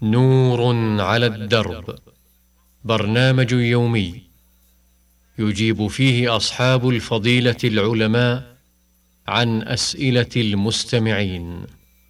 نور على الدرب، برنامج يومي يجيب فيه أصحاب الفضيلة العلماء عن أسئلة المستمعين.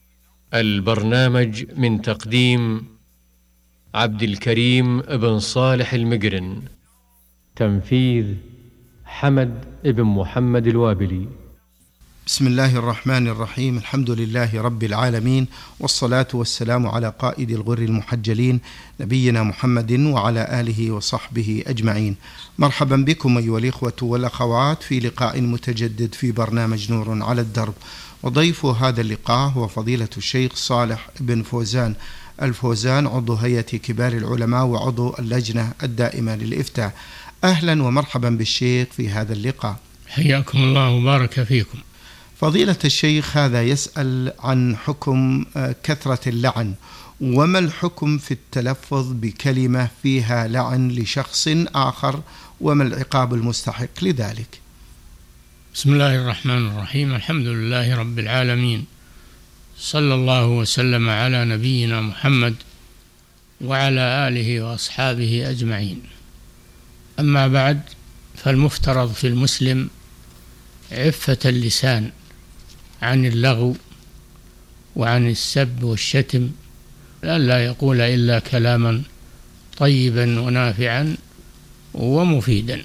البرنامج من تقديم عبد الكريم بن صالح المقرن، تنفيذ حمد بن محمد الوابلي. بسم الله الرحمن الرحيم. الحمد لله رب العالمين، والصلاة والسلام على قائد الغر المحجلين نبينا محمد وعلى آله وصحبه أجمعين. مرحبا بكم أيها الإخوة والأخوات في لقاء متجدد في برنامج نور على الدرب، وضيف هذا اللقاء هو فضيلة الشيخ صالح بن فوزان الفوزان، عضو هيئة كبار العلماء وعضو اللجنة الدائمة للإفتاء. أهلا ومرحبا بالشيخ في هذا اللقاء. حياكم الله وبارك فيكم. فضيلة الشيخ، هذا يسأل عن حكم كثرة اللعن، وما الحكم في التلفظ بكلمة فيها لعن لشخص آخر، وما العقاب المستحق لذلك؟ بسم الله الرحمن الرحيم. الحمد لله رب العالمين، صلى الله وسلم على نبينا محمد وعلى آله وأصحابه أجمعين. أما بعد، فالمفترض في المسلم عفة اللسان عن اللغو وعن السب والشتم، لا يقول إلا كلاما طيبا ونافعا ومفيدا،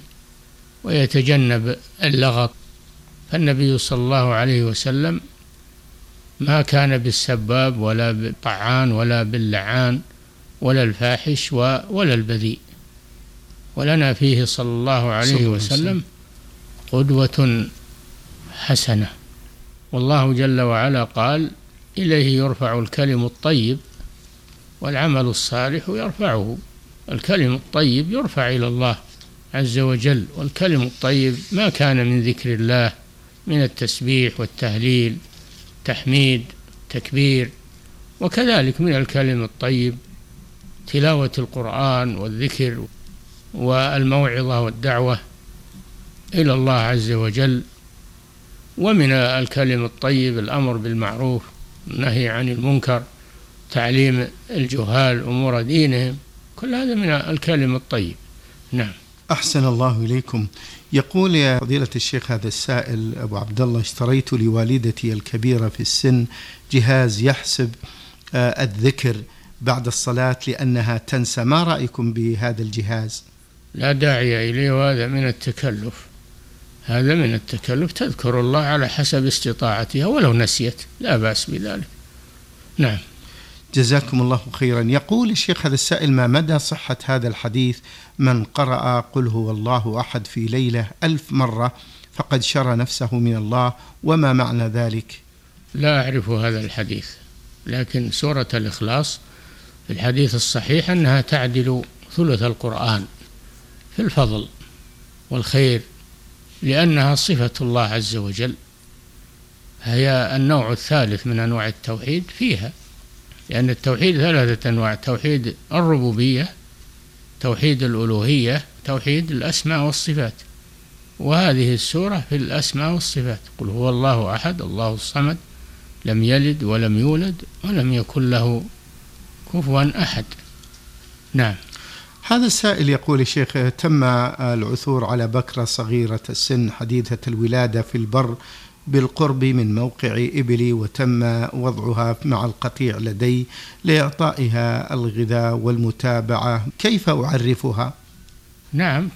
ويتجنب اللغط. فالنبي صلى الله عليه وسلم ما كان بالسباب ولا بالطعان ولا باللعان ولا الفاحش ولا البذيء، ولنا فيه صلى الله عليه وسلم قدوة حسنة. والله جل وعلا قال: إليه يرفع الكلم الطيب والعمل الصالح يرفعه. الكلم الطيب يرفع إلى الله عز وجل، والكلم الطيب ما كان من ذكر الله من التسبيح والتهليل، تحميد، تكبير، وكذلك من الكلم الطيب تلاوة القرآن والذكر والموعظة والدعوة إلى الله عز وجل. ومن الكلم الطيب الأمر بالمعروف، النهي عن المنكر، تعليم الجهال أمور دينهم، كل هذا من الكلم الطيب. نعم. أحسن الله إليكم. يقول يا فضيلة الشيخ هذا السائل أبو عبد الله: اشتريت لوالدتي الكبيرة في السن جهاز يحسب الذكر بعد الصلاة لأنها تنسى، ما رأيكم بهذا الجهاز؟ لا داعي إليه، وهذا من التكلف. هذا من التكلف، تذكر الله على حسب استطاعتها ولو نسيت، لا بأس بذلك. نعم. جزاكم الله خيرا. يقول الشيخ هذا السائل: ما مدى صحة هذا الحديث: من قرأ قل هو الله أحد في ليلة 1000 مرة فقد شرى نفسه من الله، وما معنى ذلك؟ لا أعرف هذا الحديث، لكن سورة الإخلاص في الحديث الصحيح أنها تعدل ثلث القرآن في الفضل والخير، لأنها صفة الله عز وجل، هي النوع الثالث من أنواع التوحيد فيها، لأن التوحيد 3 أنواع: توحيد الربوبية، توحيد الألوهية، توحيد الأسماء والصفات. وهذه السورة في الأسماء والصفات: قل هو الله أحد الله الصمد لم يلد ولم يولد ولم يكن له كفوا أحد. نعم. هذا السائل يقول: الشيخ، تم العثور على بكرة صغيرة السن حديثة الولادة في البر بالقرب من موقع إبلي، وتم وضعها مع القطيع لدي لإعطائها الغذاء والمتابعة، كيف أعرفها؟ نعم،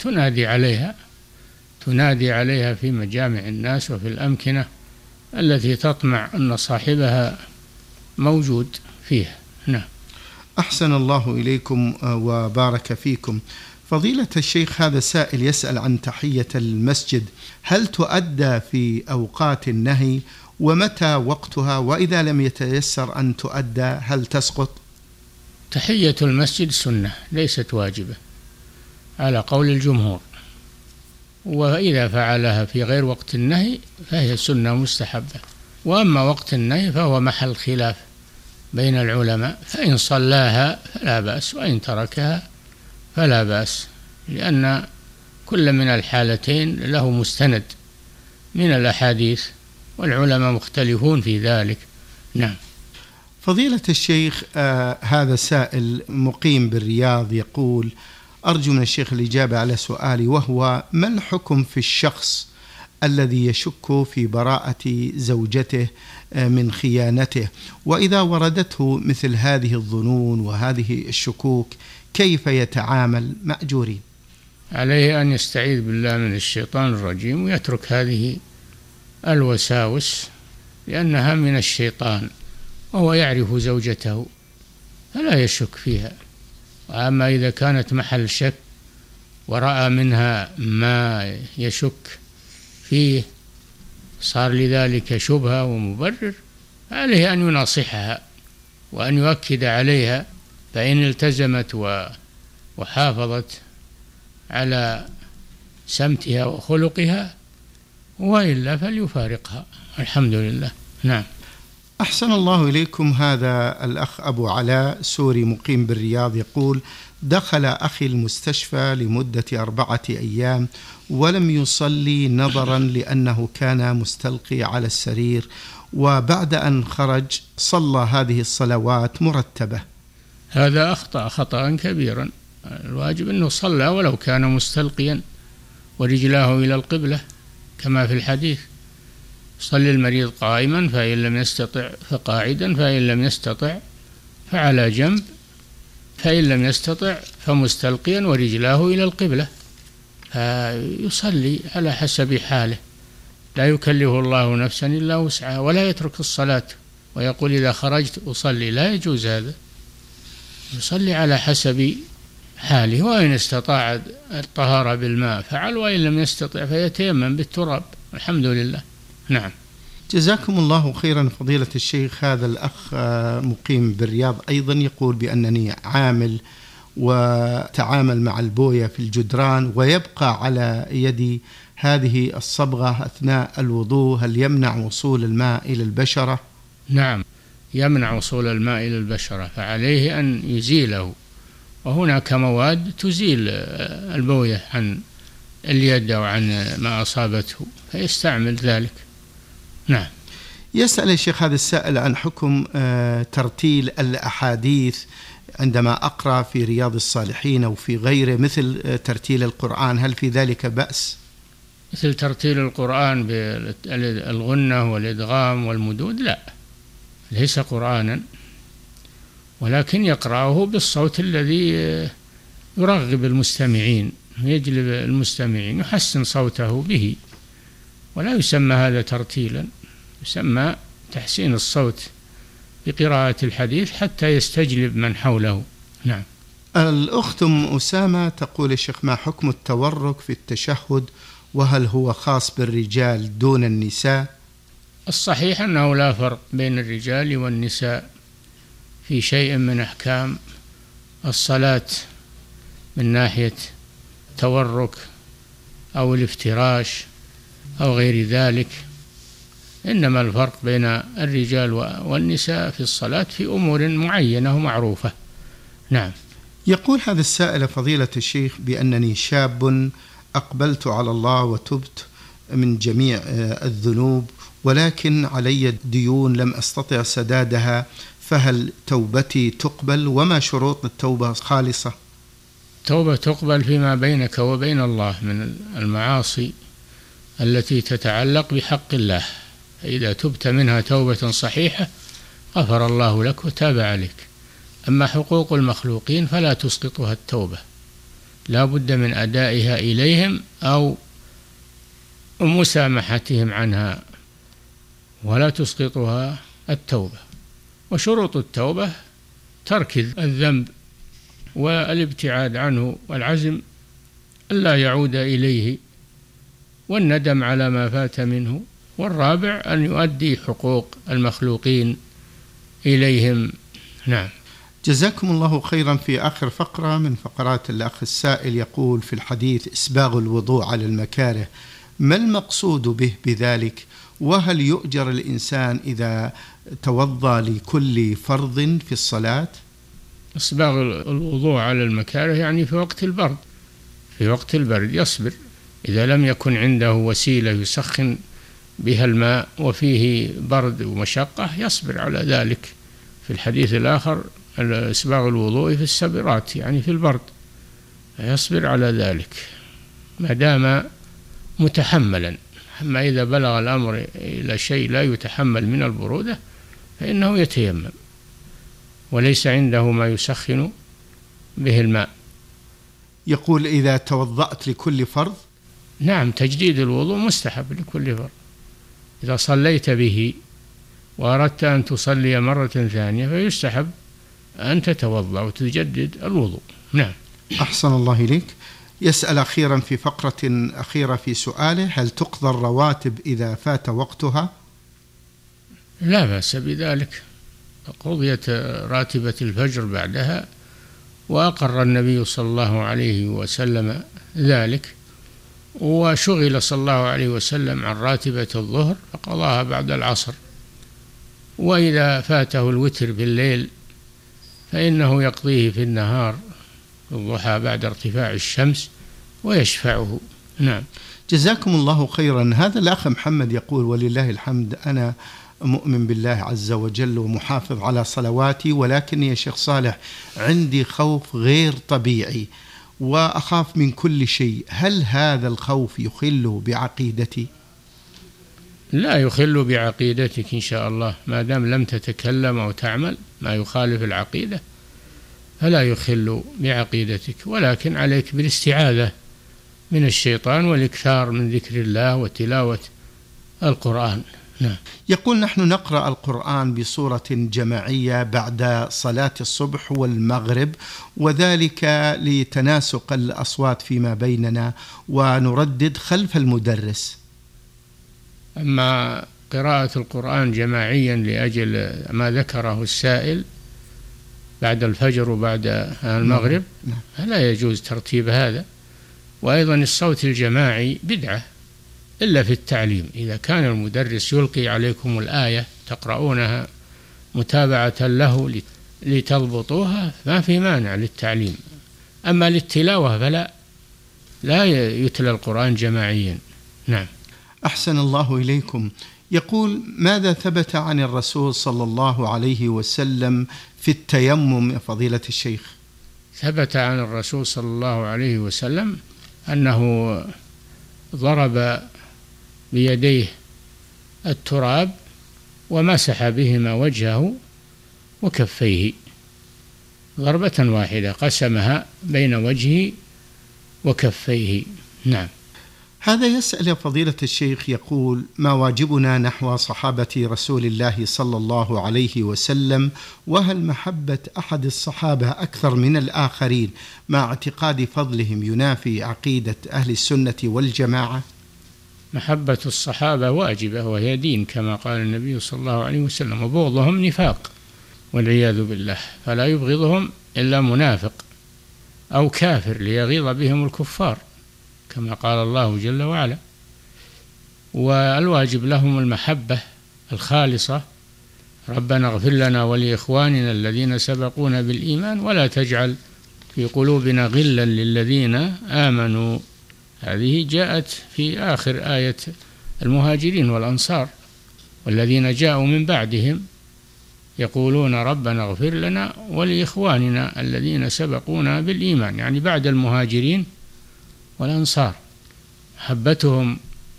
تنادي عليها في مجامع الناس وفي الأمكنة التي تطمع أن صاحبها موجود فيها. نعم. أحسن الله إليكم وبارك فيكم. فضيلة الشيخ، هذا سائل يسأل عن تحية المسجد: هل تؤدى في أوقات النهي، ومتى وقتها، وإذا لم يتيسر أن تؤدى هل تسقط؟ تحية المسجد سنة ليست واجبة على قول الجمهور، وإذا فعلها في غير وقت النهي فهي سنة مستحبة. وأما وقت النهي فهو محل خلاف بين العلماء، فإن صلاها فلا بأس، وإن تركها فلا بأس، لأن كل من الحالتين له مستند من الأحاديث، والعلماء مختلفون في ذلك. نعم. فضيلة الشيخ، هذا سائل مقيم بالرياض يقول: أرجو من الشيخ الإجابة على سؤالي، وهو: ما الحكم في الشخص الذي يشك في براءة زوجته من خيانته؟ وإذا وردته مثل هذه الظنون وهذه الشكوك كيف يتعامل مأجورين؟ عليه أن يستعيذ بالله من الشيطان الرجيم ويترك هذه الوساوس، لأنها من الشيطان، وهو يعرف زوجته فلا يشك فيها. وأما إذا كانت محل شك ورأى منها ما يشك فيه صار لذلك شبهة ومبرر، عليه أن يناصحها وأن يؤكد عليها، فإن التزمت وحافظت على سمتها وخلقها، وإلا فليفارقها. الحمد لله. نعم. أحسن الله إليكم. هذا الأخ أبو علاء سوري مقيم بالرياض يقول: دخل أخي المستشفى لمدة 4 أيام ولم يصلي نظرا لأنه كان مستلقي على السرير، وبعد أن خرج صلى هذه الصلوات مرتبة. هذا أخطأ خطأ كبيرا. الواجب أنه صلى ولو كان مستلقيا ورجلاه إلى القبلة كما في الحديث: صلي المريض قائما فإن لم يستطع فقاعدا فإن لم يستطع فعلى جنب فإن لم يستطع فمستلقيا ورجلاه إلى القبلة. فيصلي على حسب حاله، لا يكلف الله نفسا إلا وسعها، ولا يترك الصلاة ويقول إذا خرجت أصلي، لا يجوز هذا. يصلي على حسب حاله، وإن استطاع الطهارة بالماء فعل، وإن لم يستطع فيتيمم بالتراب. الحمد لله. نعم. جزاكم الله خيرا فضيلة الشيخ. هذا الأخ مقيم بالرياض أيضا يقول بأنني عامل وتعامل مع البوية في الجدران ويبقى على يدي هذه الصبغة أثناء الوضوء، هل يمنع وصول الماء إلى البشرة؟ نعم، يمنع وصول الماء إلى البشرة، فعليه أن يزيله، وهناك مواد تزيل البوية عن اليد أو عن ما أصابته، فيستعمل ذلك. نعم. يسأل الشيخ هذا السائل عن حكم ترتيل الأحاديث عندما أقرأ في رياض الصالحين أو في غيره، مثل ترتيل القرآن، هل في ذلك بأس؟ مثل ترتيل القرآن بالغنة والإدغام والمدود لا، ليس قرآنا، ولكن يقرأه بالصوت الذي يرغب المستمعين، يجلب المستمعين، يحسن صوته به، ولا يسمى هذا ترتيلا، يسمى تحسين الصوت بقراءة الحديث حتى يستجلب من حوله. نعم. الأخت أم أسامة تقول: الشيخ، ما حكم التورك في التشهد، وهل هو خاص بالرجال دون النساء؟ الصحيح أنه لا فرق بين الرجال والنساء في شيء من أحكام الصلاة من ناحية التورك أو الافتراش أو غير ذلك، إنما الفرق بين الرجال والنساء في الصلاة في أمور معينة ومعروفة. نعم. يقول هذا السائل: فضيلة الشيخ، بأنني شاب أقبلت على الله وتبت من جميع الذنوب، ولكن علي ديون لم أستطع سدادها، فهل توبتي تقبل؟ وما شروط التوبة خالصة؟ التوبة تقبل فيما بينك وبين الله من المعاصي التي تتعلق بحق الله، فإذا تبت منها توبة صحيحة غفر الله لك وتاب عليك. أما حقوق المخلوقين فلا تسقطها التوبة، لا بد من أدائها إليهم أو مسامحتهم عنها، ولا تسقطها التوبة. وشروط التوبة ترك الذنب والابتعاد عنه والعزم ألا يعود إليه والندم على ما فات منه، والرابع أن يؤدي حقوق المخلوقين إليهم. نعم. جزاكم الله خيرا. في آخر فقرة من فقرات الأخ السائل يقول: في الحديث إسباغ الوضوء على المكاره، ما المقصود به بذلك؟ وهل يؤجر الإنسان إذا توضأ لكل فرض في الصلاة؟ إسباغ الوضوء على المكاره يعني في وقت البرد، في وقت البرد يصبر، إذا لم يكن عنده وسيلة يسخن بها الماء وفيه برد ومشقة يصبر على ذلك في الحديث الآخر إسباغ الوضوء في السبرات، يعني في البرد، فيصبر على ذلك ما دام متحملا. أما إذا بلغ الأمر إلى شيء لا يتحمل من البرودة فإنه يتيمم وليس عنده ما يسخن به الماء. يقول: إذا توضأت لكل فرض؟ نعم، تجديد الوضوء مستحب لكل فرض. إذا صليت به وأردت أن تصلي مرة ثانية فيستحب أن تتوضأ وتجدد الوضوء. نعم. أحسن الله إليك. يسأل أخيرا في فقرة أخيرة في سؤاله: هل تقضى الرواتب إذا فات وقتها؟ لا بأس بذلك، قضيت راتبة الفجر بعدها، وأقر النبي صلى الله عليه وسلم ذلك، وشغل صلى الله عليه وسلم عن راتبة الظهر فقضاها بعد العصر. وإذا فاته الوتر بالليل فإنه يقضيه في النهار الضحى بعد ارتفاع الشمس ويشفعه. نعم. جزاكم الله خيرا. هذا الأخ محمد يقول: ولله الحمد، أنا مؤمن بالله عز وجل ومحافظ على صلواتي، ولكن يا شيخ صالح عندي خوف غير طبيعي وأخاف من كل شيء، هل هذا الخوف يخل بعقيدتي؟ لا يخل بعقيدتك إن شاء الله، ما دام لم تتكلم أو تعمل ما يخالف العقيدة فلا يخل بعقيدتك، ولكن عليك بالاستعاذة من الشيطان والإكثار من ذكر الله وتلاوة القرآن. نعم. يقول: نحن نقرأ القرآن بصورة جماعية بعد صلاة الصبح والمغرب، وذلك لتناسق الأصوات فيما بيننا، ونردد خلف المدرس. أما قراءة القرآن جماعيا لأجل ما ذكره السائل بعد الفجر وبعد المغرب فلا يجوز ترتيب هذا. وأيضا الصوت الجماعي بدعة إلا في التعليم، إذا كان المدرس يلقي عليكم الآية تقرؤونها متابعة له لتضبطوها ما في مانع للتعليم. أما للتلاوة فلا، لا يتلى القرآن جماعيا. نعم. أحسن الله إليكم. يقول: ماذا ثبت عن الرسول صلى الله عليه وسلم في التيمم يا فضيلة الشيخ؟ ثبت عن الرسول صلى الله عليه وسلم أنه ضرب بيديه التراب ومسح بهما وجهه وكفيه ضربة واحدة، قسمها بين وجهه وكفيه. نعم. هذا يسأل يا فضيلة الشيخ، يقول: ما واجبنا نحو صحابة رسول الله صلى الله عليه وسلم، وهل محبة أحد الصحابة أكثر من الآخرين مع اعتقاد فضلهم ينافي عقيدة أهل السنة والجماعة؟ محبة الصحابة واجبة وهي دين كما قال النبي صلى الله عليه وسلم، وبغضهم نفاق والعياذ بالله، فلا يبغضهم إلا منافق أو كافر ليغيظ بهم الكفار كما قال الله جل وعلا. والواجب لهم المحبة الخالصة: ربنا اغفر لنا ولإخواننا الذين سبقونا بالإيمان ولا تجعل في قلوبنا غلا للذين آمنوا. هذه جاءت في آخر آية المهاجرين والأنصار: والذين جاءوا من بعدهم يقولون ربنا اغفر لنا ولإخواننا الذين سبقونا بالإيمان، يعني بعد المهاجرين والأنصار. محبتهم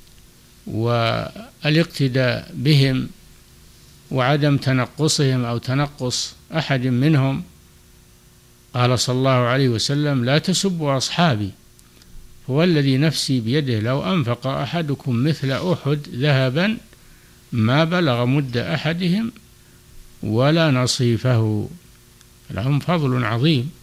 والاقتداء بهم وعدم تنقصهم أو تنقص أحد منهم. قال صلى الله عليه وسلم: لا تسبوا أصحابي هو الذي نفسي بيده لو أنفق أحدكم مثل أحد ذهبا ما بلغ مد أحدهم ولا نصيفه. لهم فضل عظيم،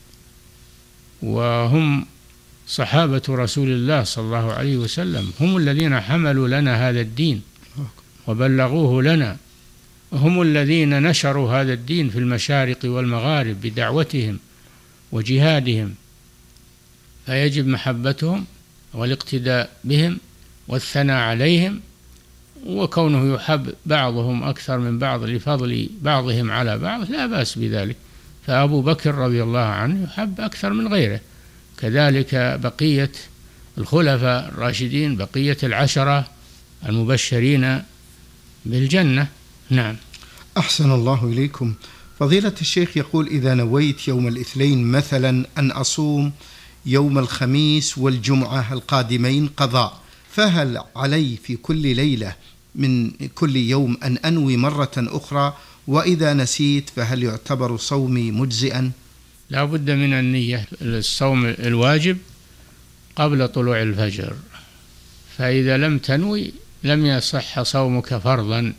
وهم صحابة رسول الله صلى الله عليه وسلم، هم الذين حملوا لنا هذا الدين وبلغوه لنا، هم الذين نشروا هذا الدين في المشارق والمغارب بدعوتهم وجهادهم، فيجب محبتهم والاقتداء بهم والثناء عليهم، وكونه يحب بعضهم أكثر من بعض لفضل بعضهم على بعض لا بأس بذلك. فأبو بكر رضي الله عنه يحب أكثر من غيره، كذلك بقية الخلفاء الراشدين، بقية العشرة المبشرين بالجنة. نعم. أحسن الله إليكم. فضيلة الشيخ يقول: إذا نويت يوم الاثنين مثلا أن أصوم يوم الخميس والجمعة القادمين قضاء، فهل علي في كل ليلة من كل يوم أن أنوي مرة أخرى؟ وإذا نسيت فهل يعتبر صومي مجزئا؟ لا بد من النية. الصوم الواجب قبل طلوع الفجر، فإذا لم تنوي لم يصح صومك فرضا.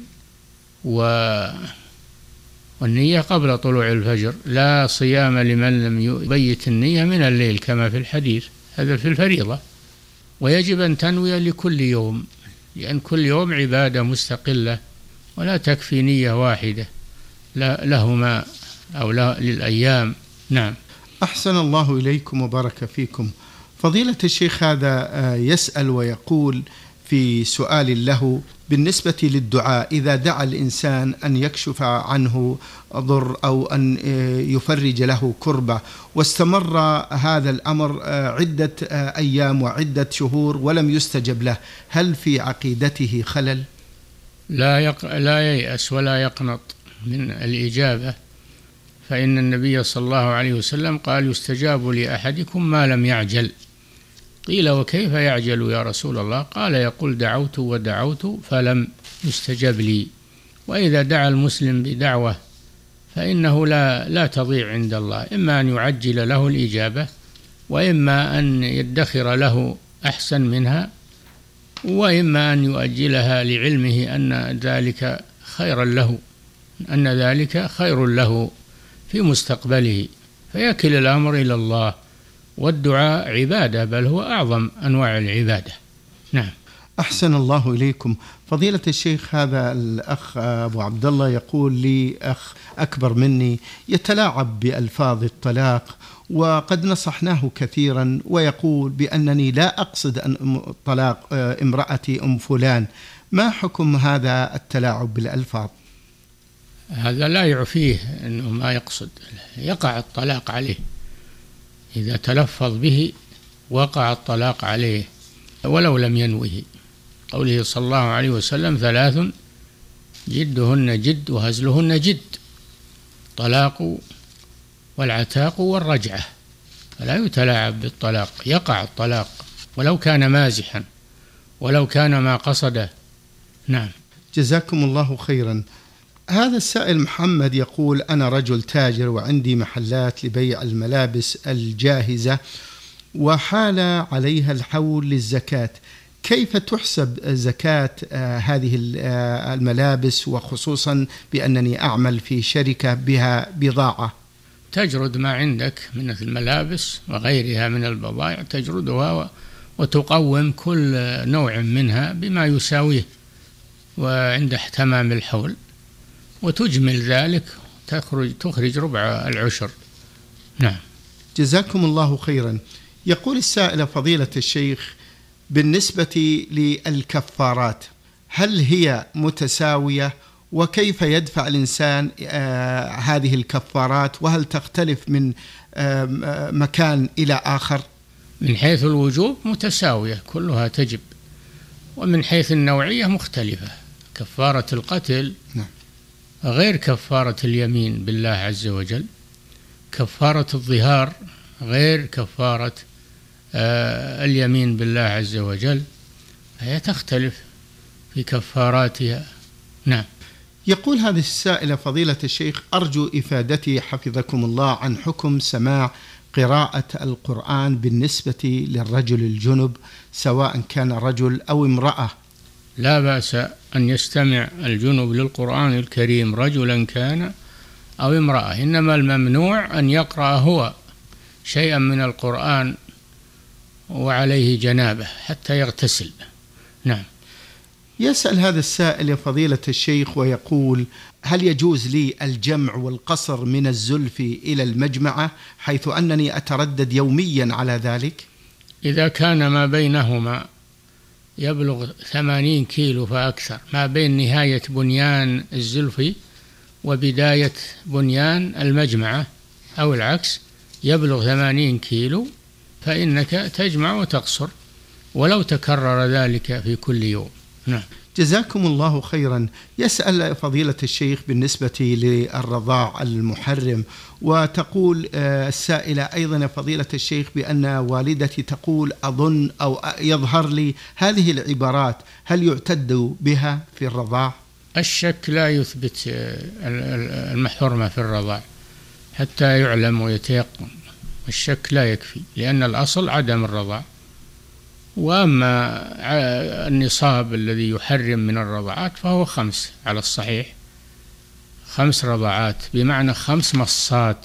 والنية قبل طلوع الفجر. لا صيام لمن لم يبيت النية من الليل كما في الحديث، هذا في الفريضة. ويجب أن تنوي لكل يوم، لأن كل يوم عبادة مستقلة، ولا تكفي نية واحدة لهما أو للأيام. نعم. أحسن الله إليكم وبارك فيكم. فضيلة الشيخ هذا يسأل ويقول في سؤال له بالنسبة للدعاء: إذا دعا الإنسان أن يكشف عنه ضر أو أن يفرج له كربة، واستمر هذا الأمر عدة أيام وعدة شهور ولم يستجب له، هل في عقيدته خلل؟ لا ييأس ولا يقنط من الإجابة، فإن النبي صلى الله عليه وسلم قال: يستجاب لأحدكم ما لم يعجل. قيل: وكيف يعجل يا رسول الله؟ قال: يقول: دعوت ودعوت فلم يستجب لي. وإذا دعا المسلم بدعوة فإنه لا تضيع عند الله، إما أن يعجل له الإجابة، وإما أن يدخر له أحسن منها، وإما أن يؤجلها لعلمه أن ذلك خير له في مستقبله، فيكل الأمر إلى الله. والدعاء عبادة، بل هو أعظم أنواع العبادة. نعم. أحسن الله إليكم. فضيلة الشيخ هذا الأخ أبو عبد الله يقول لي: أخ أكبر مني يتلاعب بألفاظ الطلاق، وقد نصحناه كثيرا، ويقول بأنني لا أقصد أن طلاق امرأتي أم فلان. ما حكم هذا التلاعب بالألفاظ؟ هذا لا يعفيه أنه ما يقصد، يقع الطلاق عليه. إذا تلفظ به وقع الطلاق عليه ولو لم ينوه. قوله صلى الله عليه وسلم: 3 جدهن جد وهزلهن جد: طلاق والعتاق والرجعة. فلا يتلاعب بالطلاق، يقع الطلاق ولو كان مازحا، ولو كان ما قصده. نعم. جزاكم الله خيرا. هذا السائل محمد يقول: أنا رجل تاجر وعندي محلات لبيع الملابس الجاهزة، وحال عليها الحول للزكاة، كيف تحسب زكاة هذه الملابس، وخصوصا بأنني أعمل في شركة بها بضاعة؟ تجرد ما عندك من الملابس وغيرها من البضائع، تجردها وتقوم كل نوع منها بما يساويه وعند تمام الحول، وتجمل ذلك، تخرج ربع العشر. نعم. جزاكم الله خيرا. يقول السائل: فضيلة الشيخ، بالنسبة للكفارات هل هي متساوية؟ وكيف يدفع الإنسان هذه الكفارات؟ وهل تختلف من مكان إلى آخر؟ من حيث الوجوب متساوية، كلها تجب. ومن حيث النوعية مختلفة. كفارة القتل غير كفارة اليمين بالله عز وجل. كفارة الظهار غير كفارة اليمين بالله عز وجل، هي تختلف في كفاراتها. نعم. يقول هذه السائلة: فضيلة الشيخ، أرجو إفادتي حفظكم الله عن حكم سماع قراءة القرآن بالنسبة للرجل الجنب، سواء كان رجل أو امرأة. لا بأس أن يستمع الجنب للقرآن الكريم، رجلا كان أو امرأة، إنما الممنوع أن يقرأ هو شيئا من القرآن وعليه جنابه حتى يغتسل. نعم. يسأل هذا السائل: يا فضيلة الشيخ، ويقول: هل يجوز لي الجمع والقصر من الزلف إلى المجمعة، حيث أنني أتردد يوميا على ذلك؟ إذا كان ما بينهما يبلغ 80 كيلو فأكثر، ما بين نهاية بنيان الزلف وبداية بنيان المجمعة أو العكس، يبلغ 80 كيلو، فإنك تجمع وتقصر ولو تكرر ذلك في كل يوم. نعم. جزاكم الله خيرا. يسأل فضيلة الشيخ بالنسبة للرضاع المحرم، وتقول السائلة أيضا فضيلة الشيخ بأن والدتي تقول أظن أو يظهر لي هذه العبارات، هل يعتد بها في الرضاع؟ الشك لا يثبت الحرمة في الرضاع حتى يعلم ويتيقن، الشك لا يكفي، لأن الأصل عدم الرضاع. وأما النصاب الذي يحرم من الرضاعات فهو 5 على الصحيح، 5 رضعات، بمعنى 5 مصات،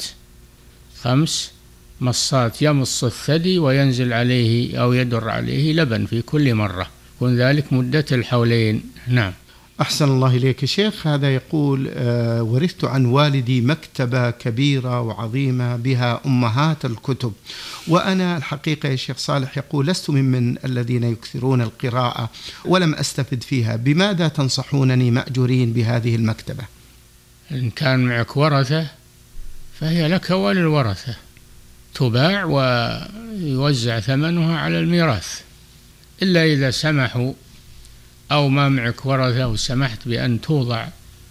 5 مصات يمص الثدي وينزل عليه أو يدر عليه لبن في كل مرة، يكون ذلك مدة الحولين. نعم. أحسن الله إليك شيخ. هذا يقول ورثت عن والدي مكتبة كبيرة وعظيمة بها أمهات الكتب، وأنا الحقيقة يا شيخ صالح يقول لست ممن الذين يكثرون القراءة ولم أستفد فيها، بماذا تنصحونني مأجورين بهذه المكتبة؟ إن كان معك ورثة فهي لك وللورثة، تباع ويوزع ثمنها على الميراث، إلا إذا سمحوا أو ما معك ورثة وسمحت بأن توضع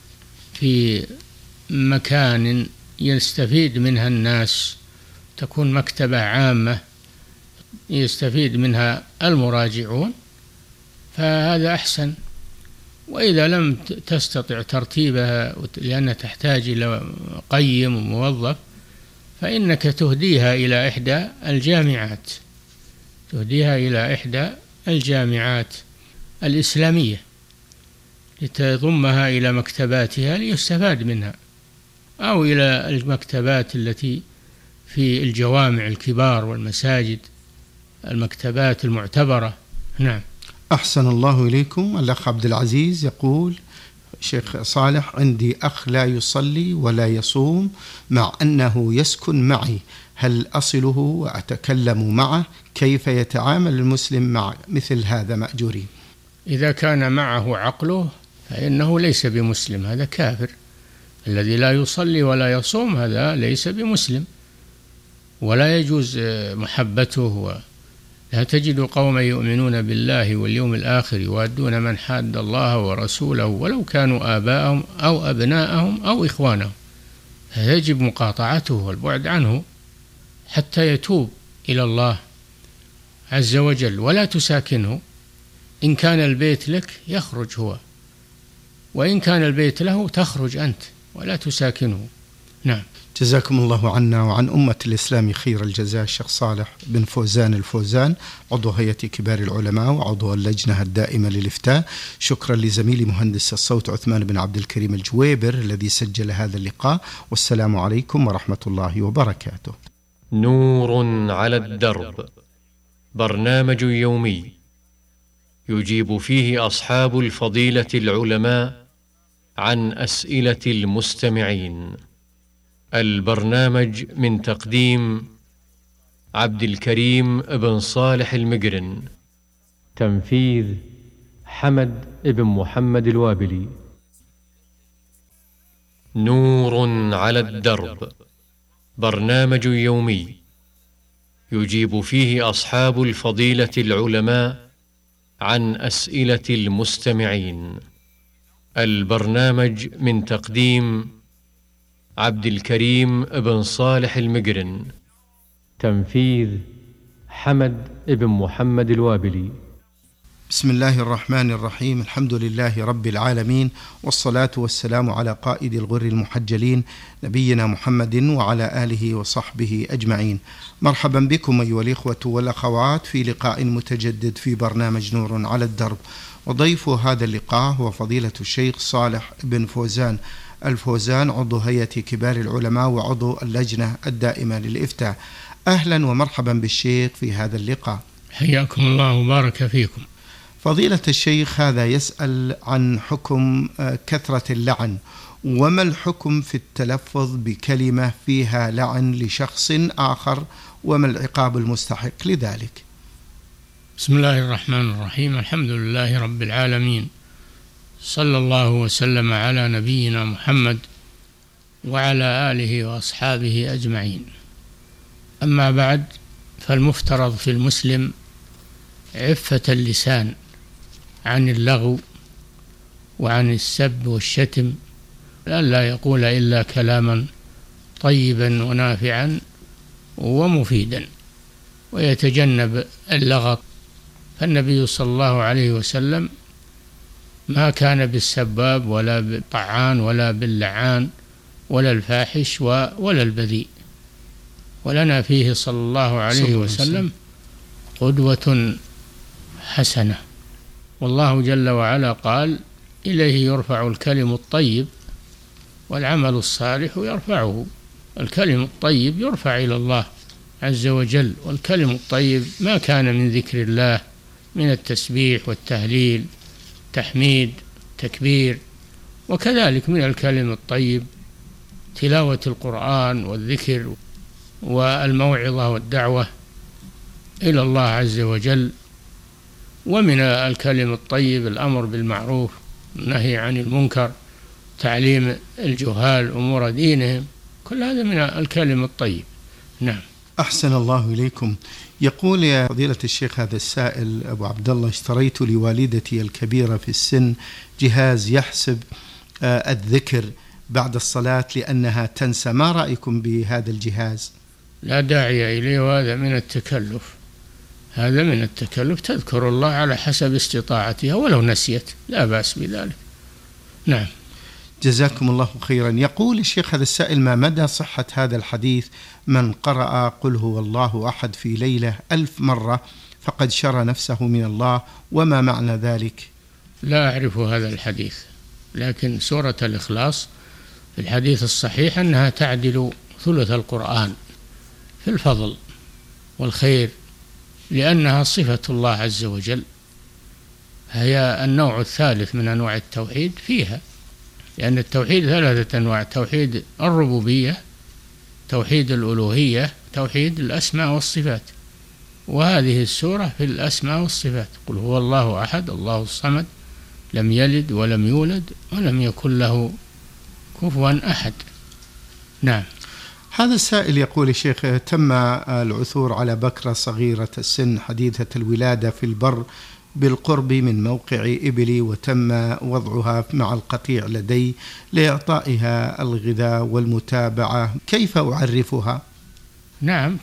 في مكان يستفيد منها الناس، تكون مكتبة عامة يستفيد منها المراجعون، فهذا أحسن. وإذا لم تستطع ترتيبها لأنها تحتاج إلى قيم وموظف، فإنك تهديها إلى إحدى الجامعات، تهديها إلى إحدى الجامعات الإسلامية لتضمها إلى مكتباتها ليستفاد منها، أو إلى المكتبات التي في الجوامع الكبار والمساجد، المكتبات المعتبرة. نعم. أحسن الله إليكم. الأخ عبد العزيز يقول شيخ صالح عندي أخ لا يصلي ولا يصوم مع أنه يسكن معي، هل أصله وأتكلم معه؟ كيف يتعامل المسلم مع مثل هذا مأجورين؟ إذا كان معه عقله فإنه ليس بمسلم، هذا كافر. الذي لا يصلي ولا يصوم هذا ليس بمسلم ولا يجوز محبته. لا تجد قوما يؤمنون بالله واليوم الآخر يوادون من حاد الله ورسوله ولو كانوا آباءهم أو أبناءهم أو إخوانهم، فيجب مقاطعته والبعد عنه حتى يتوب إلى الله عز وجل، ولا تساكنه. إن كان البيت لك يخرج هو، وإن كان البيت له تخرج أنت ولا تساكنه. نعم. جزاكم الله عنا وعن أمة الإسلام خير الجزاء الشيخ صالح بن فوزان الفوزان، عضو هيئة كبار العلماء وعضو اللجنة الدائمة للإفتاء. شكرا لزميلي مهندس الصوت عثمان بن عبد الكريم الجويبر الذي سجل هذا اللقاء، والسلام عليكم ورحمة الله وبركاته. نور على الدرب، برنامج يومي يجيب فيه أصحاب الفضيلة العلماء عن أسئلة المستمعين. البرنامج من تقديم عبد الكريم بن صالح المقرن، تنفيذ حمد بن محمد الوابلي. نور على الدرب، برنامج يومي يجيب فيه أصحاب الفضيلة العلماء عن أسئلة المستمعين. البرنامج من تقديم عبد الكريم بن صالح المقرن، تنفيذ حمد بن محمد الوابلي. بسم الله الرحمن الرحيم. الحمد لله رب العالمين، والصلاة والسلام على قائد الغر المحجلين نبينا محمد وعلى آله وصحبه أجمعين. مرحبا بكم أيها الإخوة والأخوات في لقاء متجدد في برنامج نور على الدرب، وضيف هذا اللقاء هو فضيلة الشيخ صالح بن فوزان الفوزان، عضو هيئة كبار العلماء وعضو اللجنة الدائمة للإفتاء. أهلا ومرحبا بالشيخ في هذا اللقاء. حياكم الله وبارك فيكم. فضيلة الشيخ هذا يسأل عن حكم كثرة اللعن، وما الحكم في التلفظ بكلمة فيها لعن لشخص آخر، وما العقاب المستحق لذلك؟ بسم الله الرحمن الرحيم. الحمد لله رب العالمين، صلى الله وسلم على نبينا محمد وعلى آله وأصحابه أجمعين. أما بعد، فالمفترض في المسلم عفة اللسان عن اللغو وعن السب والشتم، لا يقول إلا كلاما طيبا ونافعا ومفيدا، ويتجنب اللغط. فالنبي صلى الله عليه وسلم ما كان بالسباب ولا بالطعان ولا باللعان ولا الفاحش ولا البذيء، ولنا فيه صلى الله عليه وسلم قدوة حسنة. والله جل وعلا قال: إليه يرفع الكلم الطيب والعمل الصالح يرفعه. الكلم الطيب يرفع إلى الله عز وجل، والكلم الطيب ما كان من ذكر الله من التسبيح والتهليل، تحميد، تكبير، وكذلك من الكلم الطيب تلاوة القرآن والذكر والموعظة والدعوة إلى الله عز وجل. ومن الكلم الطيب الأمر بالمعروف، النهي عن المنكر، تعليم الجهال أمور دينهم، كل هذا من الكلم الطيب. نعم. أحسن الله إليكم. يقول يا فضيلة الشيخ هذا السائل أبو عبد الله: اشتريت لوالدتي الكبيرة في السن جهاز يحسب الذكر بعد الصلاة لأنها تنسى، ما رأيكم بهذا الجهاز؟ لا داعي إليه، وهذا من التكلف. هذا من التكلف، تذكر الله على حسب استطاعتها ولو نسيت، لا بأس بذلك. نعم. جزاكم الله خيرا. يقول الشيخ هذا السائل: ما مدى صحة هذا الحديث: من قرأ قل هو الله أحد في ليلة 1000 مرة فقد شرى نفسه من الله، وما معنى ذلك؟ لا أعرف هذا الحديث، لكن سورة الإخلاص في الحديث الصحيح أنها تعدل ثلث القرآن في الفضل والخير، لأنها صفة الله عز وجل، هي النوع الثالث من أنواع التوحيد فيها، لأن التوحيد 3 أنواع: توحيد الربوبية، توحيد الألوهية، توحيد الأسماء والصفات. وهذه السورة في الأسماء والصفات: قل هو الله أحد الله الصمد لم يلد ولم يولد ولم يكن له كفوا أحد. نعم. هذا السائل يقول: الشيخ، تم العثور على بكرة صغيرة السن حديثة الولادة في البر بالقرب من موقع إبلي، وتم وضعها مع القطيع لدي لإعطائها الغذاء والمتابعة، كيف أعرفها؟ نعم،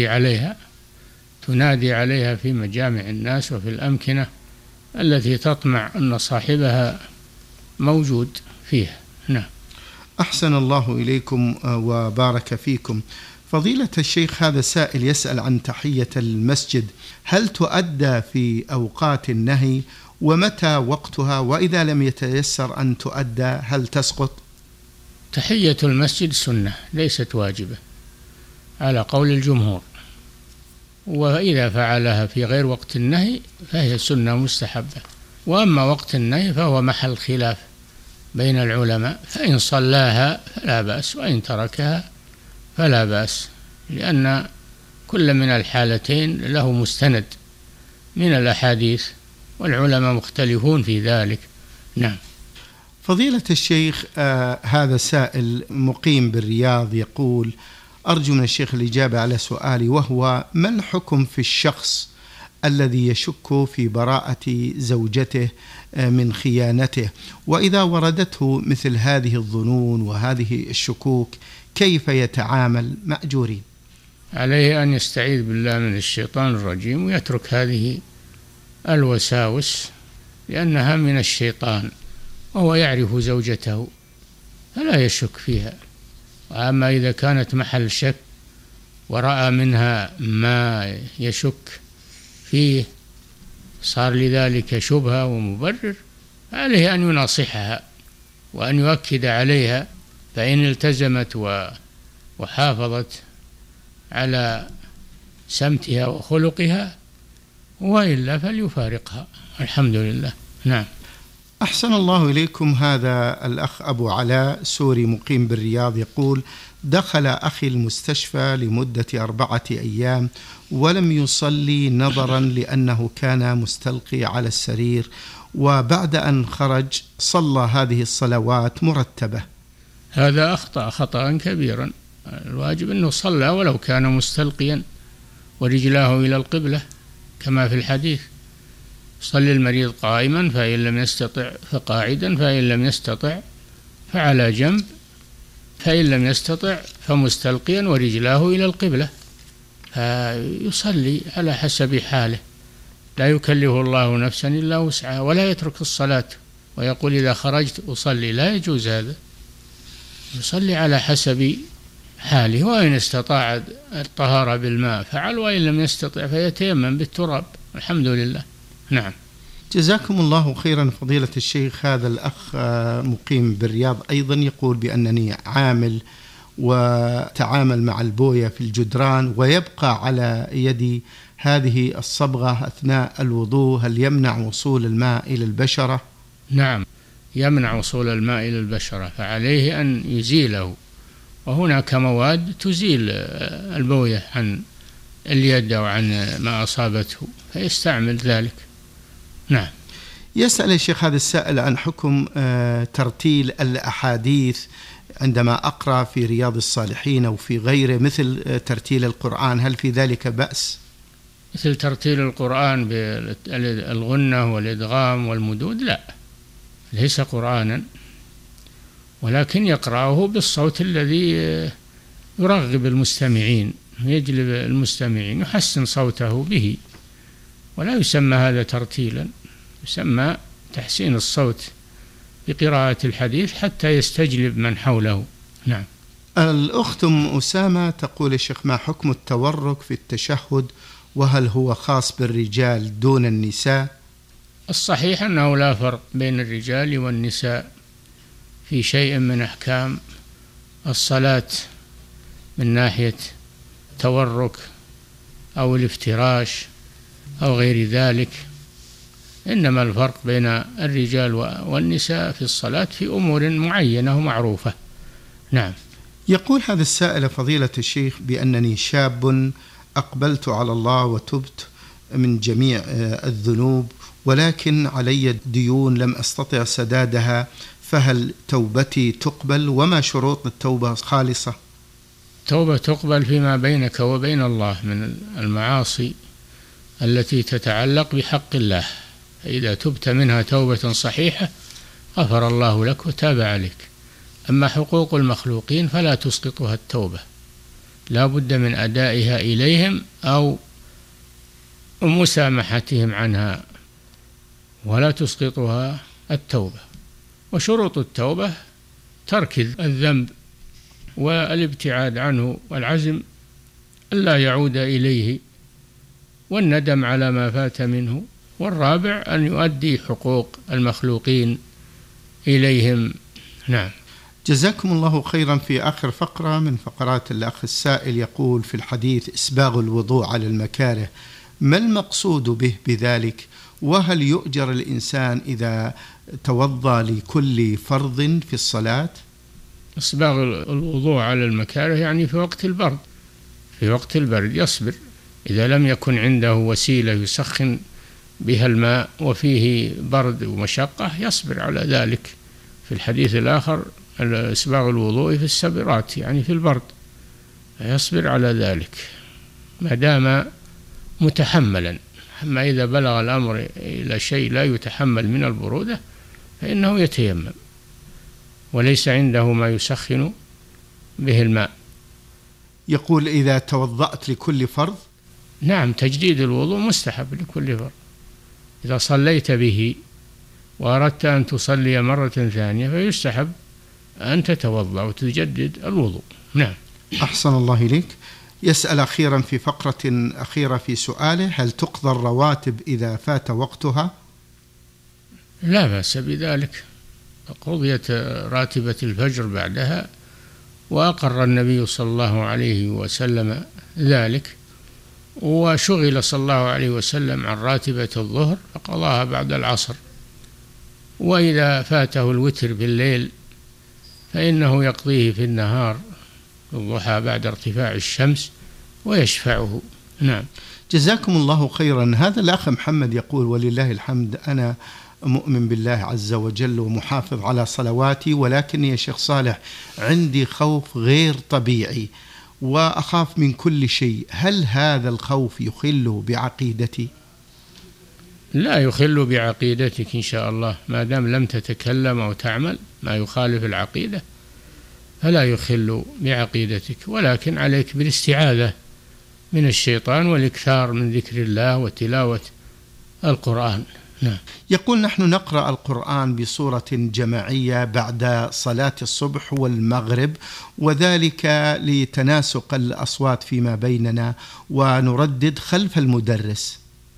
تنادي عليها في مجامع الناس وفي الأمكنة التي تطمع أن صاحبها موجود فيها. نعم. أحسن الله إليكم وبارك فيكم. فضيلة الشيخ هذا سائل يسأل عن تحية المسجد: هل تؤدى في أوقات النهي؟ ومتى وقتها؟ وإذا لم يتيسر أن تؤدى هل تسقط؟ تحية المسجد سنة ليست واجبة على قول الجمهور، وإذا فعلها في غير وقت النهي فهي سنة مستحبة. وأما وقت النهي فهو محل خلاف بين العلماء، فإن صلاها فلا بأس، وإن تركها فلا بأس، لأن كل من الحالتين له مستند من الأحاديث، والعلماء مختلفون في ذلك. نعم. فضيلة الشيخ هذا سائل مقيم بالرياض يقول: أرجو من الشيخ الإجابة على سؤالي، وهو: ما الحكم في الشخص الذي يشك في براءة زوجته من خيانته؟ وإذا وردته مثل هذه الظنون وهذه الشكوك كيف يتعامل مأجورين؟ عليه أن يستعيذ بالله من الشيطان الرجيم ويترك هذه الوساوس، لأنها من الشيطان، وهو يعرف زوجته فلا يشك فيها. وأما إذا كانت محل شك ورأى منها ما يشك فيه صار لذلك شبهة ومبرر، عليه أن يناصحها وأن يؤكد عليها، فإن التزمت وحافظت على سمتها وخلقها، وإلا فليفارقها. الحمد لله. نعم. أحسن الله إليكم. هذا الأخ أبو علاء سوري مقيم بالرياض يقول: دخل أخي المستشفى لمدة 4 أيام ولم يصلي نظرا لأنه كان مستلقي على السرير، وبعد أن خرج صلى هذه الصلوات مرتبة. هذا أخطأ خطأ كبيرا. الواجب أنه صلى ولو كان مستلقيا ورجلاه إلى القبلة كما في الحديث، صلي المريض قائما، فإن لم يستطع فقاعدا، فإن لم يستطع فعلى جنب، فإن لم يستطع فمستلقيا ورجلاه إلى القبلة. فيصلي على حسب حاله، لا يكلف الله نفسا إلا وسعها، ولا يترك الصلاة ويقول إذا خرجت أصلي، لا يجوز هذا. يصلي على حسب حاله، وإن استطاع الطهارة بالماء فعل، وإن لم يستطع فيتيمم بالتراب. الحمد لله. نعم. جزاكم الله خيرا فضيلة الشيخ. هذا الأخ مقيم بالرياض أيضا يقول بأنني عامل وتعامل مع البوية في الجدران ويبقى على يدي هذه الصبغة أثناء الوضوء، هل يمنع وصول الماء إلى البشرة؟ نعم، يمنع وصول الماء إلى البشرة، فعليه أن يزيله، وهناك مواد تزيل البوية عن اليد أو عن ما أصابته، فيستعمل ذلك. نعم. يسأل الشيخ هذا السائل عن حكم ترتيل الأحاديث عندما أقرأ في رياض الصالحين أو في غيره، مثل ترتيل القرآن، هل في ذلك بأس؟ مثل ترتيل القرآن بالغنة والإدغام والمدود؟ لا، ليس قرآنا، ولكن يقرأه بالصوت الذي يرغب المستمعين، يجلب المستمعين، يحسن صوته به، ولا يسمى هذا ترتيلا، يسمى تحسين الصوت بقراءة الحديث حتى يستجلب من حوله. نعم. الأخت أسامة تقول: الشيخ، ما حكم التورك في التشهد، وهل هو خاص بالرجال دون النساء؟ الصحيح أنه لا فرق بين الرجال والنساء في شيء من أحكام الصلاة من ناحية التورك أو الافتراش أو غير ذلك، إنما الفرق بين الرجال والنساء في الصلاة في أمور معينة ومعروفة. نعم. يقول هذا السائل: فضيلة الشيخ، بأنني شاب أقبلت على الله وتبت من جميع الذنوب، ولكن علي ديون لم أستطع سدادها، فهل توبتي تقبل؟ وما شروط التوبة خالصة؟ التوبة تقبل فيما بينك وبين الله من المعاصي التي تتعلق بحق الله، فإذا تبت منها توبة صحيحة غفر الله لك وتاب عليك. أما حقوق المخلوقين فلا تسقطها التوبة، لا بد من أدائها إليهم أو مسامحتهم عنها، ولا تسقطها التوبة. وشروط التوبة ترك الذنب والابتعاد عنه والعزم ألا يعود إليه والندم على ما فات منه، والرابع أن يؤدي حقوق المخلوقين إليهم. نعم. جزاكم الله خيرا. في آخر فقرة من فقرات الأخ السائل يقول: في الحديث إسباغ الوضوء على المكاره، ما المقصود به بذلك؟ وهل يؤجر الإنسان إذا توضأ لكل فرض في الصلاة؟ إسباغ الوضوء على المكاره يعني في وقت البرد، في وقت البرد يصبر، إذا لم يكن عنده وسيلة يسخن بها الماء وفيه برد ومشقة يصبر على ذلك. في الحديث الآخر: إسباغ الوضوء في السبرات، يعني في البرد، يصبر على ذلك ما دام متحملا. أما إذا بلغ الأمر إلى شيء لا يتحمل من البرودة فإنه يتيمم وليس عنده ما يسخن به الماء. يقول: إذا توضأت لكل فرض؟ نعم، تجديد الوضوء مستحب لكل فرض. إذا صليت به وأردت أن تصلي مرة ثانية فيستحب أن تتوضأ وتجدد الوضوء. نعم. أحسن الله إليك. يسأل أخيرا في فقرة أخيرة في سؤاله: هل تقضى الرواتب إذا فات وقتها؟ لا بأس بذلك، قضيت راتبة الفجر بعدها، وأقر النبي صلى الله عليه وسلم ذلك، وشغل صلى الله عليه وسلم عن راتبة الظهر فقضاها بعد العصر. وإذا فاته الوتر بالليل فإنه يقضيه في النهار الضحى بعد ارتفاع الشمس ويشفعه. نعم. جزاكم الله خيرا. هذا الأخ محمد يقول: ولله الحمد، أنا مؤمن بالله عز وجل ومحافظ على صلواتي، ولكن يا شيخ صالح عندي خوف غير طبيعي وأخاف من كل شيء، هل هذا الخوف يخل بعقيدتي؟ لا يخل بعقيدتك إن شاء الله، ما دام لم تتكلم أو تعمل ما يخالف العقيدة فلا يخل بعقيدتك، ولكن عليك بالاستعاذة من الشيطان والإكثار من ذكر الله وتلاوة القرآن. نعم. يقول: نحن نقرأ القرآن بصورة جماعية بعد صلاة الصبح والمغرب، وذلك لتناسق الأصوات فيما بيننا، ونردد خلف المدرس.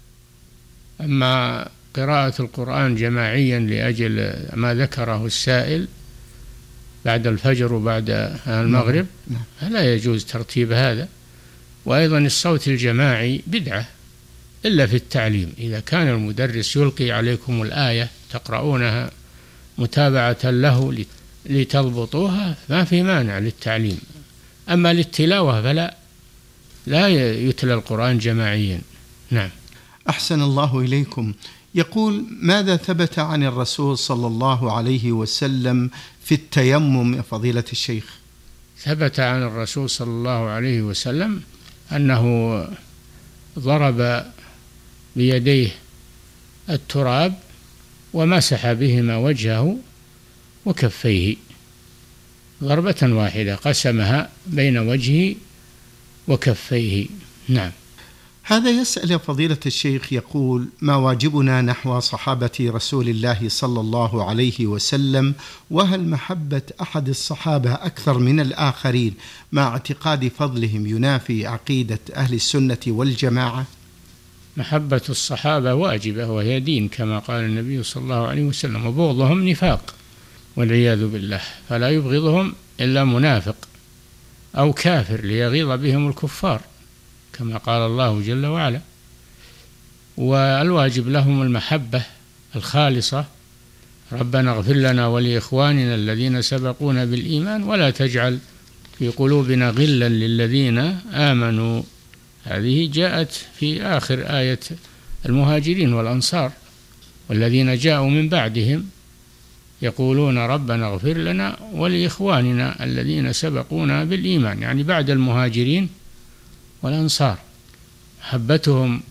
أما قراءة القرآن جماعيا لأجل ما ذكره السائل بعد الفجر وبعد المغرب فلا يجوز ترتيب هذا. وأيضا الصوت الجماعي بدعة إلا في التعليم، إذا كان المدرس يلقي عليكم الآية تقرؤونها متابعة له لتضبطوها ما في مانع للتعليم. أما للتلاوة فلا، لا يتلى القرآن جماعيا. نعم. أحسن الله إليكم. يقول: ماذا ثبت عن الرسول صلى الله عليه وسلم في التيمم يا فضيلة الشيخ؟ ثبت عن الرسول صلى الله عليه وسلم أنه ضرب بيديه التراب ومسح بهما وجهه وكفيه ضربة واحدة، قسمها بين وجهه وكفيه. نعم. هذا يسأل يا فضيلة الشيخ، يقول: ما واجبنا نحو صحابة رسول الله صلى الله عليه وسلم؟ وهل محبة أحد الصحابة أكثر من الآخرين مع اعتقاد فضلهم ينافي عقيدة أهل السنة والجماعة؟ محبة الصحابة واجبة وهي دين كما قال النبي صلى الله عليه وسلم، وبغضهم نفاق والعياذ بالله، فلا يبغضهم إلا منافق أو كافر ليغيظ بهم الكفار كما قال الله جل وعلا. والواجب لهم المحبة الخالصة: ربنا اغفر لنا ولإخواننا الذين سبقونا بالإيمان ولا تجعل في قلوبنا غلا للذين آمنوا. هذه جاءت في آخر آية المهاجرين والأنصار: والذين جاءوا من بعدهم يقولون ربنا اغفر لنا ولإخواننا الذين سبقونا بالإيمان، يعني بعد المهاجرين والأنصار. محبتهم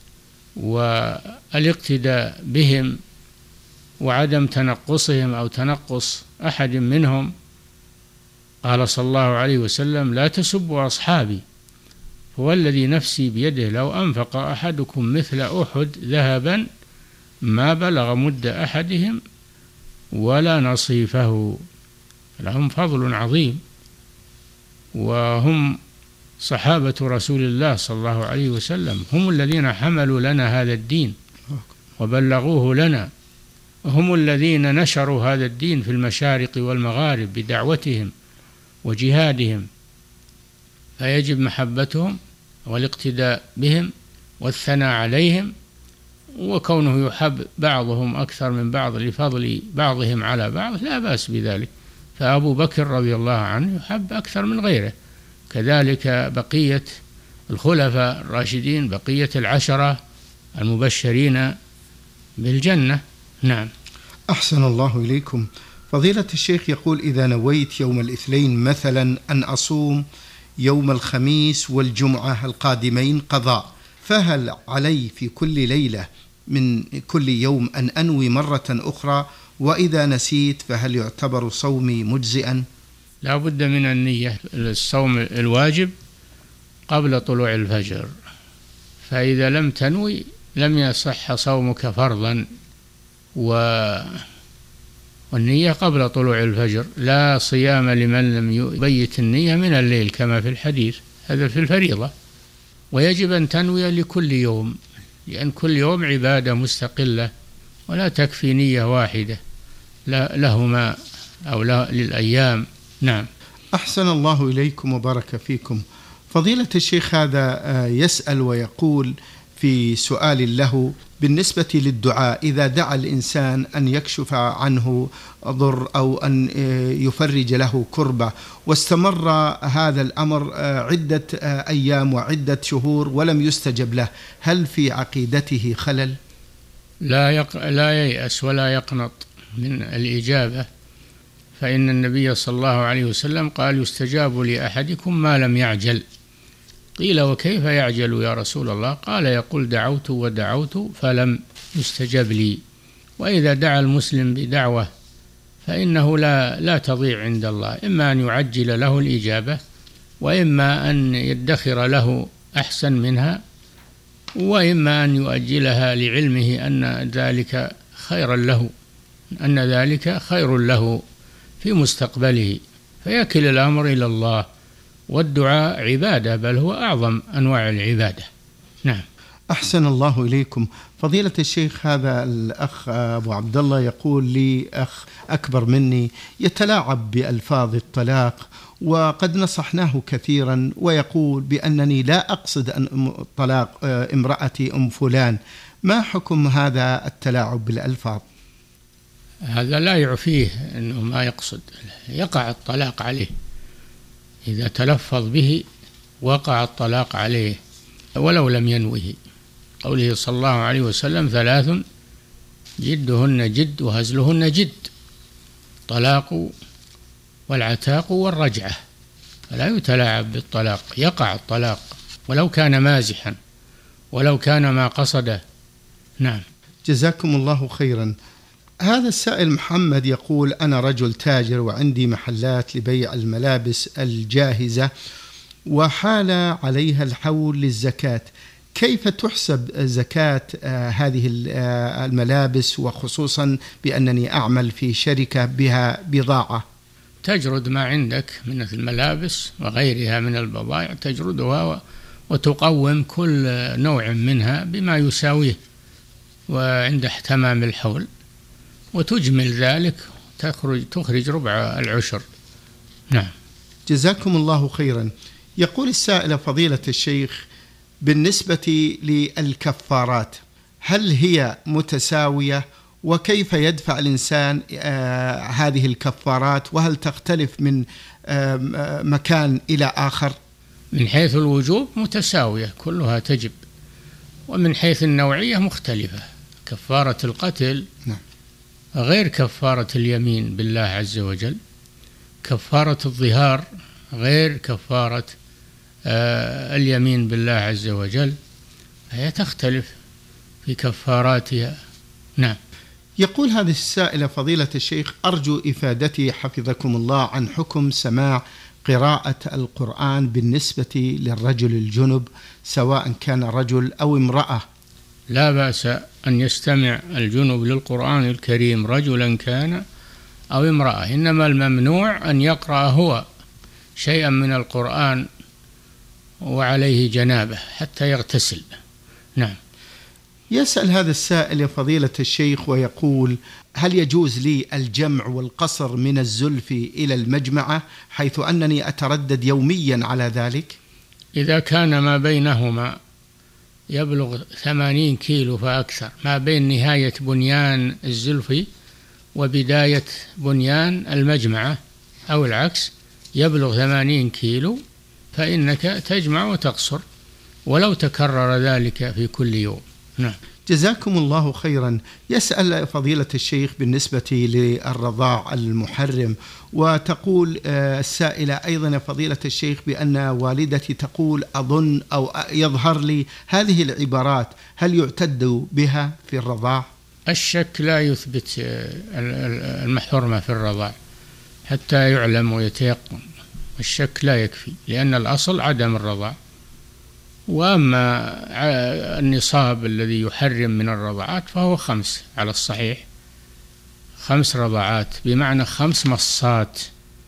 والاقتداء بهم وعدم تنقصهم أو تنقص أحد منهم. قال صلى الله عليه وسلم: لا تسبوا أصحابي هو الذي نفسي بيده لو أنفق أحدكم مثل أحد ذهبا ما بلغ مد أحدهم ولا نصيفه. لهم فضل عظيم، وهم صحابة رسول الله صلى الله عليه وسلم، هم الذين حملوا لنا هذا الدين وبلغوه لنا، هم الذين نشروا هذا الدين في المشارق والمغارب بدعوتهم وجهادهم، فيجب محبتهم والاقتداء بهم والثناء عليهم، وكونه يحب بعضهم أكثر من بعض لفضل بعضهم على بعض لا بأس بذلك. فأبو بكر رضي الله عنه يحب أكثر من غيره، كذلك بقية الخلفاء الراشدين، بقية العشرة المبشرين بالجنة. نعم. أحسن الله إليكم. فضيلة الشيخ يقول: إذا نويت يوم الاثنين مثلا أن أصوم يوم الخميس والجمعة القادمين قضاء، فهل علي في كل ليلة من كل يوم أن أنوي مرة أخرى؟ وإذا نسيت فهل يعتبر صومي مجزئا؟ لا بد من النية. الصوم الواجب قبل طلوع الفجر، فإذا لم تنوي لم يصح صومك فرضا. والنية قبل طلوع الفجر. لا صيام لمن لم يبيت النية من الليل كما في الحديث، هذا في الفريضة. ويجب أن تنوي لكل يوم، لأن كل يوم عبادة مستقلة، ولا تكفي نية واحدة لهما أو للأيام. نعم. أحسن الله إليكم وبارك فيكم. فضيلة الشيخ هذا يسأل ويقول في سؤال له بالنسبة للدعاء: إذا دعا الإنسان أن يكشف عنه ضر أو أن يفرج له كربة، واستمر هذا الأمر عدة أيام وعدة شهور ولم يستجب له، هل في عقيدته خلل؟ لا ييأس ولا يقنط من الإجابة، فإن النبي صلى الله عليه وسلم قال: يستجاب لأحدكم ما لم يعجل. قيل: وكيف يعجل يا رسول الله؟ قال: يقول دعوت ودعوت فلم يستجب لي. وإذا دعا المسلم بدعوة فإنه لا تضيع عند الله، إما أن يعجل له الإجابة، وإما أن يدخر له أحسن منها، وإما أن يؤجلها لعلمه أن ذلك خير له في مستقبله، فيكل الأمر إلى الله. والدعاء عبادة، بل هو أعظم أنواع العبادة. نعم. أحسن الله إليكم فضيلة الشيخ. هذا الأخ أبو عبد الله يقول لي أخ أكبر مني يتلاعب بألفاظ الطلاق، وقد نصحناه كثيرا، ويقول بأنني لا أقصد أن طلاق امرأتي أم فلان. ما حكم هذا التلاعب بالألفاظ؟ هذا لا يعفيه أنه ما يقصد، يقع الطلاق عليه إذا تلفظ به، وقع الطلاق عليه ولو لم ينوه. قوله صلى الله عليه وسلم: 3 جدهن جد وهزلهن جد: الطلاق والعتاق والرجعة. فلا يتلاعب بالطلاق، يقع الطلاق ولو كان مازحا، ولو كان ما قصده. نعم. جزاكم الله خيرا. هذا السائل محمد يقول: أنا رجل تاجر وعندي محلات لبيع الملابس الجاهزة، وحال عليها الحول للزكاة، كيف تحسب زكاة هذه الملابس، وخصوصا بأنني أعمل في شركة بها بضاعة؟ تجرد ما عندك من الملابس وغيرها من البضائع، تجردها وتقوم كل نوع منها بما يساويه، وعند تمام الحول وتجمل ذلك، تخرج ربع العشر. نعم. جزاكم الله خيرا. يقول السائل: فضيلة الشيخ، بالنسبة للكفارات هل هي متساوية؟ وكيف يدفع الإنسان هذه الكفارات؟ وهل تختلف من مكان إلى آخر؟ من حيث الوجوب متساوية، كلها تجب. ومن حيث النوعية مختلفة. كفارة القتل غير كفارة اليمين بالله عز وجل. كفارة الظهار غير كفارة اليمين بالله عز وجل، هي تختلف في كفاراتها. نعم. يقول هذا السائل: فضيلة الشيخ، أرجو إفادتي حفظكم الله عن حكم سماع قراءة القرآن بالنسبة للرجل الجنب، سواء كان رجل أو امرأة. لا بأس أن يستمع الجنب للقرآن الكريم، رجلا كان أو امرأة، إنما الممنوع أن يقرأ هو شيئا من القرآن وعليه جنابه حتى يغتسل. نعم. يسأل هذا السائل: يا فضيلة الشيخ، ويقول: هل يجوز لي الجمع والقصر من الزلف إلى المجمعة، حيث أنني أتردد يوميا على ذلك؟ إذا كان ما بينهما يبلغ 80 كيلو فأكثر، ما بين نهاية بنيان الزلف وبداية بنيان المجمعة أو العكس، يبلغ 80 كيلو، فإنك تجمع وتقصر ولو تكرر ذلك في كل يوم. نعم. جزاكم الله خيرا. يسأل فضيلة الشيخ بالنسبة للرضاع المحرم، وتقول السائلة أيضا: فضيلة الشيخ، بأن والدتي تقول أظن أو يظهر لي هذه العبارات، هل يعتد بها في الرضاع؟ الشك لا يثبت المحرمة في الرضاع حتى يعلم ويتيقن. الشك لا يكفي، لأن الأصل عدم الرضاع. وأما النصاب الذي يحرم من الرضعات فهو 5 على الصحيح، 5 رضعات، بمعنى 5 مصات،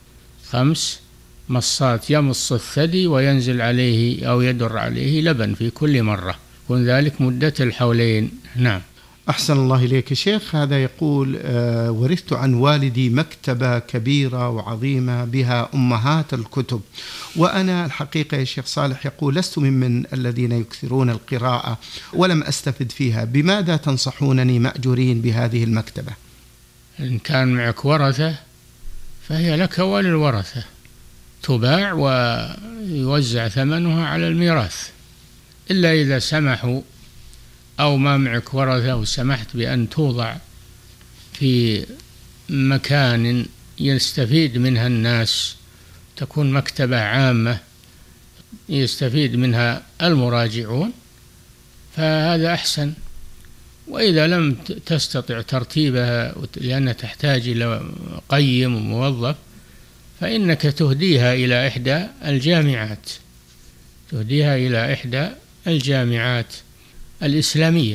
5 مصات يمص الثدي وينزل عليه أو يدر عليه لبن في كل مرة، يكون ذلك مدة الحولين. نعم. أحسن الله إليك شيخ. هذا يقول: ورثت عن والدي مكتبة كبيرة وعظيمة بها أمهات الكتب، وأنا الحقيقة يا شيخ صالح يقول لست ممن الذين يكثرون القراءة ولم أستفد فيها، بماذا تنصحونني مأجورين بهذه المكتبة؟ إن كان معك ورثة فهي لك وللورثة، تباع ويوزع ثمنها على الميراث، إلا إذا سمحوا أو ما معك ورثة وسمحت بأن توضع في مكان يستفيد منها الناس، تكون مكتبة عامة يستفيد منها المراجعون، فهذا أحسن. وإذا لم تستطع ترتيبها لأنها تحتاج إلى قيم وموظف، فإنك تهديها إلى إحدى الجامعات، تهديها إلى إحدى الجامعات الإسلامية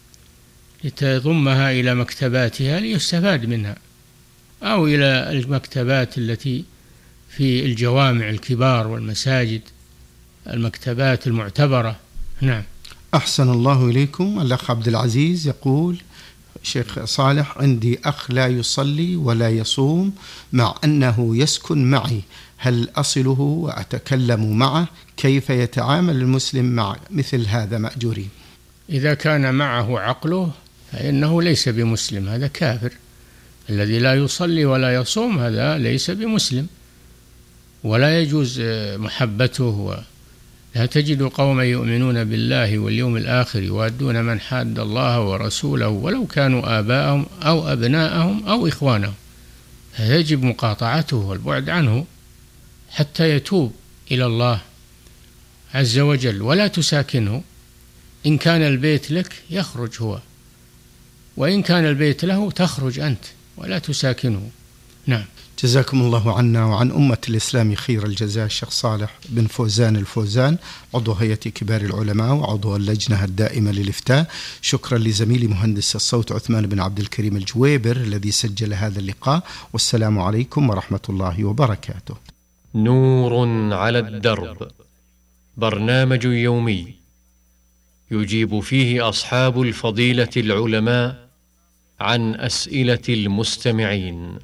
لتضمها إلى مكتباتها ليستفاد منها، أو إلى المكتبات التي في الجوامع الكبار والمساجد، المكتبات المعتبرة. نعم. أحسن الله إليكم. الأخ عبد العزيز يقول: شيخ صالح، عندي أخ لا يصلي ولا يصوم مع أنه يسكن معي، هل أصله وأتكلم معه؟ كيف يتعامل المسلم مع مثل هذا مأجورين؟ إذا كان معه عقله فإنه ليس بمسلم، هذا كافر. الذي لا يصلي ولا يصوم هذا ليس بمسلم، ولا يجوز محبته. لا تجد قوما يؤمنون بالله واليوم الآخر يوادون من حاد الله ورسوله ولو كانوا آباءهم أو أبناءهم أو إخوانهم، فيجب مقاطعته والبعد عنه حتى يتوب إلى الله عز وجل. ولا تساكنه، إن كان البيت لك يخرج هو، وإن كان البيت له تخرج أنت، ولا تساكنه. نعم. جزاكم الله عنا وعن أمة الإسلام خير الجزاء الشيخ صالح بن فوزان الفوزان، عضو هيئة كبار العلماء وعضو اللجنة الدائمة للإفتاء. شكرا لزميلي مهندس الصوت عثمان بن عبد الكريم الجويبر الذي سجل هذا اللقاء، والسلام عليكم ورحمة الله وبركاته. نور على الدرب، برنامج يومي يجيب فيه أصحاب الفضيلة العلماء عن أسئلة المستمعين.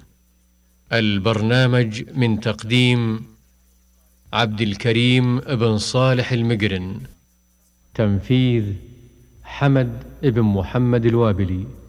البرنامج من تقديم عبد الكريم بن صالح المقرن، تنفيذ حمد بن محمد الوابلي.